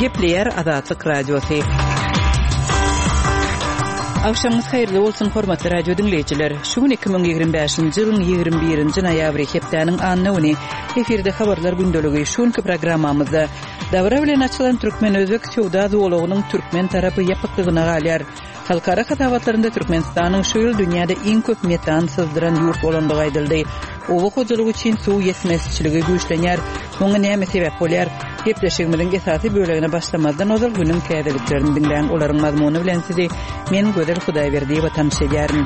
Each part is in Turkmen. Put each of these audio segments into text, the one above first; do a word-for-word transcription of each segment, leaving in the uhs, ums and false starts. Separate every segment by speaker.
Speaker 1: Gepleyer Azatlyk Radiosu. Akşamınız hayırlı olsun hormatly radio dinleyijiler. Şu gün iki bin ýygrimi beşinji ýylyň ýygrimi birinji noýabry hepdeniň annawyny efirde habarlar gündöligi şunky programmamyzda dawra bilen açylan Türkmen özbek sowda zowlagynyň türkmen tarapy ýapyklygyna galýar. Halkara hatawatlarynda Türkmenistanyň şu ýyl dünýäde iň köp metan sızdıran ýurt bolandygy aýdyldy. Owa hojalygy üçin suw ýetmezçiligi güýçlenýär. Muňa näme sebäp bolýar? Gepleşigimiň esasy bölegine başlamazdan ozal günüň täzeliklerini dinleýän olaryň mazmuny bilen sizi men Gözel Hudaýberdiýewa tanışdyrýaryn.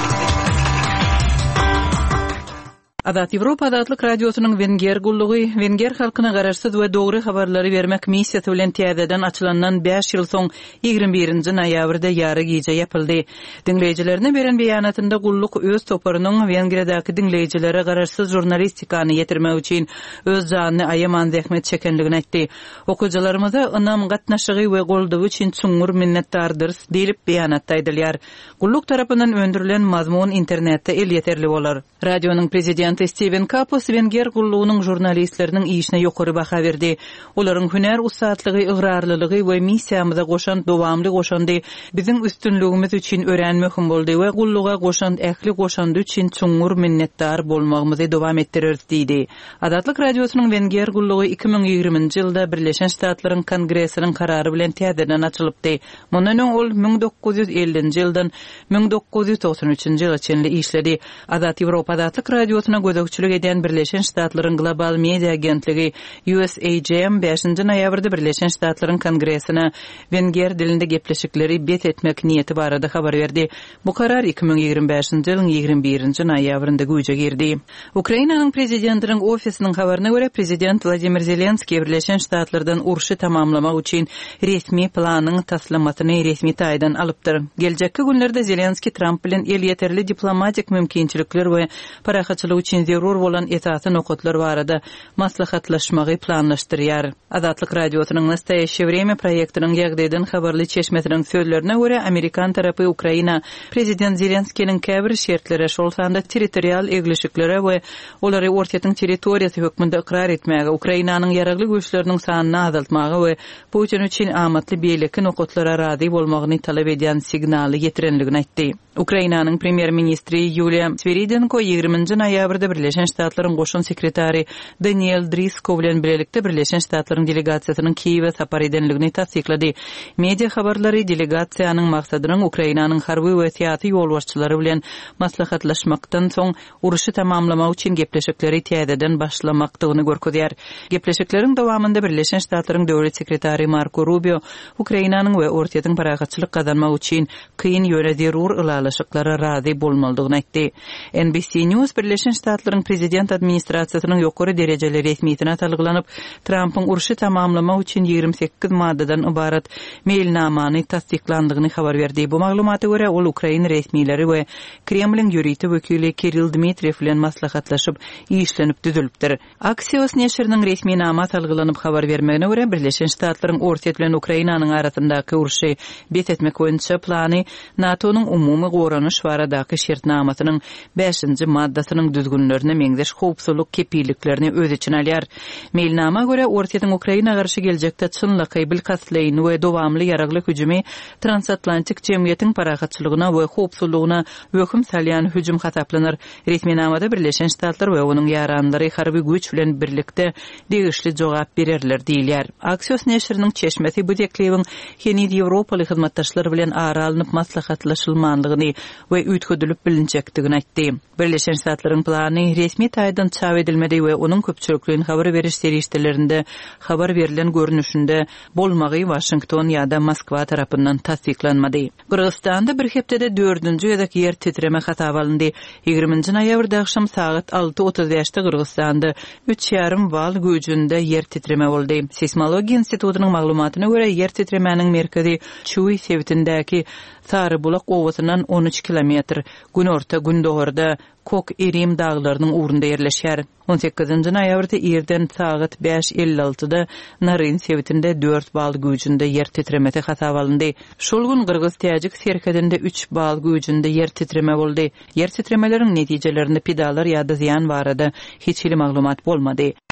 Speaker 1: Adat Ýewropa Adatlyk Radiosynyň Wenger gullugy, Wenger halkyna garaşsyz we dogry habarlary bermek missiýasy bilen täzeden açylanan beş ýyl soň ýygrimi birinji noýabrda ýary gije ýapyldy. Dinleýijilerine beren beýanatynda gulluk öz toparynyň Wengriýadaky dinleýijilere garaşsyz jurnalistikany ýetirmek üçin öz janyny aýaman zähmet çekenligini aýtdy. Okujalarymyza ynam gatnaşygy we goldawy üçin çuňur minnetdardyr diýip beýanatda aýdylýar. Gulluk tarapyndan öndürilen mazmun internetde el ýeterli bolar. Radionyň prezidenti Steven Kapos Wenger gullugynyň jurnalistleriniň işine ýokary baha berdi. Olaryň hüner ustatlygy, ıgrarlylygy we missiýamyza goşan dowamly goşandy. Biziň üstünligimiz üçin öğrenmek boldy we gulluga goşan ähli goşandy üçin çuňur minnetdar bolmagymyzy dowam etdirir diýdi. Adatlyk Radiosynyň Wenger gullugy iki bin ýygrimiňji ýylda Birleşen Ştatlaryň Kongressiniň karary bilen täzeden açylypdy. Mundan öň ol bin dokuz ýüz ellinji ýyldan bin dokuz ýüz toksan üçinji ýyla çenli işledi. Adat Ýewropa Adatlyk Radiosyna gözükçülük eden Birleşen Ştatlaryň Global Media Agentligi U S A G M beşinji noýabrda Birleşen Ştatlaryň Kongressine Wenger dilinde gepleşikleri bet etmek niýeti barada habar berdi. Bu karar iki bin ýygrimi beşinji ýylyň ýygrimi birinji noýabrynda güýje girdi. Ukrainanyň prezidentiniň ofisiniň habaryna görä prezident Vladimir Zelenskiy Birleşen Ştatlardan urşy tamamlamak üçin resmi planyň taslamatyny resmi taýdan alypdyr. Geljekki günlerde Zelenskiy Trump bilen el ýeterli diplomatik mümkinçilikler we parahatçylyk üçin zerur bolan esasy nokatlar barada maslahatlaşmagy planlaşdyrýar. Adatlyk Radiosynyň Nastaýeşe Время proýektiniň ýagdaýdan habarly çeşmetiniň sözlerine görä Amerikan tarapy Ukraina prezident Zelenskiýiň käbir şertlere şol sanda territorial egleşiklere we olary ortaýatyň territoriýasy hökmünde ikrar etmäge, Ukrainanyň ýaragly güýçleriniň sanyny azaltmagy we bu üçin amatly beýleki nokatlara razy bolmagyny talap edýän signaly ýetirenligini aýtdy. Ukrainanyň premier ministri Yulia Sviridenko ýygrimiňji noýabrda Birleşen Ştatlaryň goşun sekretary Daniel Drisko bilen birlikde Birleşen Ştatlaryň delegasiýasynyň Kiýewe sapar edenligini tasdiklady. Media habarlary delegasiýanyň maksadynyň Ukrainanyň harby we syýasy ýolbaşçylary bilen maslahatlaşmakdan soň uruşy tamamlamak üçin gepleşikleri täzeden başlamakdygyny görkezýär. Gepleşikleriň dowamynda Birleşen Ştatlaryň döwlet sekretary Marco Rubio Ukrainanyň we ortaýatyň parahatçylyk gazanmak üçin kyn ýöne zerur ulalaşyklara razy bolmalydygyny aýtdy. N B C News Birleşen Ştatlaryň prezident administrasiýasynyň ýokary derejeli resmiýetine talgylanyp Trumpyň urşy tamamlamak üçin ýygrimi sekiz maddadan ibarat mailnamany tasdiklandygyny habar berdi. Bu maglumata görä ol Ukraina resmiýetleri we Kremliň ýöriti wekili Kirill Dmitriew bilen maslahatlaşyp işlenip düzülipdir. Axios neşriniň resmi nama talgylanyp habar bermegine görä Birleşen Ştatlaryň ortaýat bilen Ukrainanyň arasyndaky urşy bet etmek boýunça plany NATO'nyň umumy goranyş baradaky şertnamasynyň beşinji maddasynyň düzgünlerine meňzeş howpsuzlyk kepilliklerini öz içine alýar. Mailnama görä ortaýatyň Ukraina garşy geljekde çynlyky bilkasleýin we dowamly ýaraglyk hüjümi transatlantik jemgyýetiň parahatçylygyna we howpsuzlygyna hökm salýan hüjüm hataplanır. Resmi namada Birleşen Ştatlar we onuň ýaranlary harby güýç bilen birlikde degişli jogap bererler diýilýär. Axios neşriniň çeşmesi bu dekleýiň Henid Ýewropaly hyzmatdaşlar bilen aralanyp maslahatlaşylmanlygyny we üýtgüdülip bilinjekdigini aýtdy. Birleşen Ştatlaryň plany resmi taýdan çap edilmedi we onuň köpçülikliň habar beriş serişdelerinde habar berilen görnüşinde bolmagy Washington ýa-da Moskwa tarapyndan tasdiklanmady. Kyrgyzstanda bir hepdede dördünji ýadak ýer titreme hatap alındy. ýygrimiňji noýabrda akşam saat alty otuz beşde Kyrgyzstanda üç ýarym bal güýjünde ýer titreme boldy. Seismologiýa institutynyň maglumatyna görä ýer titremeniň merkezi Çuy sewtindäki Sarybulak owasynyň on üç kilometr günorta gündogorda Kok Erim dağlarının uğrunda yerleşer. on sekizinji noýabrda ýerden saat beş elli altıda Naryn sewtinde dört bal güýjünde yer titremesi hasap alındy. Şol gün Kyrgyz-Täjik serkedinde üç bal güýjünde yer titreme boldy. Yer titremeleriň netijelerinde pidalar ýa-da ziyan barada hiç hili maglumat bolmady.